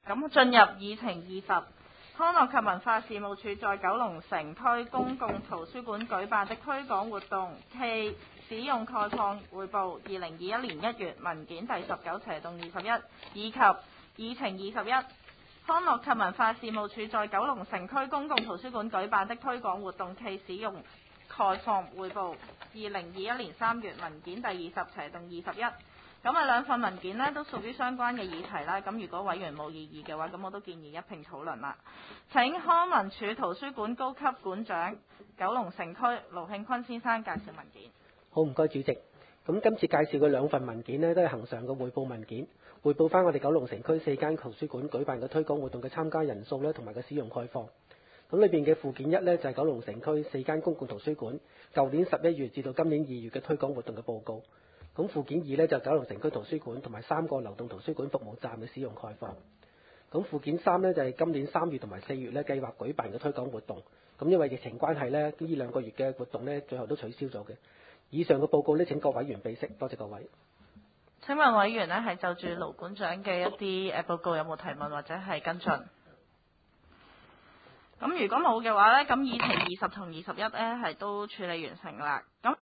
咁進入議程20，康樂及文化事務署在九龍城區公共圖書館舉辦的推廣活動暨使用概況匯報2021年1月文件第19/21，以及議程21，康樂及文化事務署在九龍城區公共圖書館舉辦的推廣活動暨使用概況匯報2021年3月文件第20/21。咁兩份文件呢都屬於相關嘅議題啦。咁如果委員冇異議嘅話，咁我都建議一併討論啦。請康文署圖書館高級館長九龍城區盧慶坤先生介紹文件。 好，唔該主席。咁今次介紹嘅兩份文件呢，都係恆常嘅匯報文件，匯報翻我哋九龍城區4間圖書館舉辦嘅推廣活動嘅參加人數咧，同埋個使用概況。咁裏邊嘅附件1呢，就係九龍城區4間公共圖書館舊年11月至到今年2月嘅推廣活動嘅報告。咁附件2呢，就係九龍城區圖書館同埋3個流動圖書館服務站嘅使用概況。咁附件3呢，就係今年3月同埋4月呢計劃舉辦嘅推廣活動。咁因為疫情關係呢，呢2個月嘅活動呢，最後都取消咗嘅。以上嘅報告呢，請各委員備悉，多謝各位。 請問委員呢係就住盧館長嘅一啲報告有冇提問或者係跟進？咁如果冇嘅話呢，咁議程20同21呢係都處理完成啦。咁